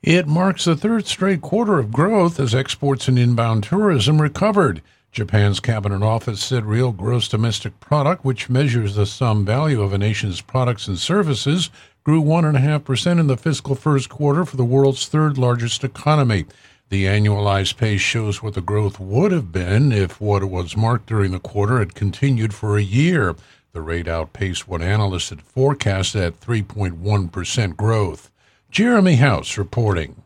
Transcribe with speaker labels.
Speaker 1: It marks the third straight quarter of growth as exports and inbound tourism recovered. Japan's Cabinet Office said real gross domestic product, which measures the sum value of a nation's products and services, grew 1.5% in the fiscal first quarter for the world's third largest economy. The annualized pace shows what the growth would have been if what was marked during the quarter had continued for a year. The rate outpaced what analysts had forecast at 3.1% growth. Jeremy House reporting.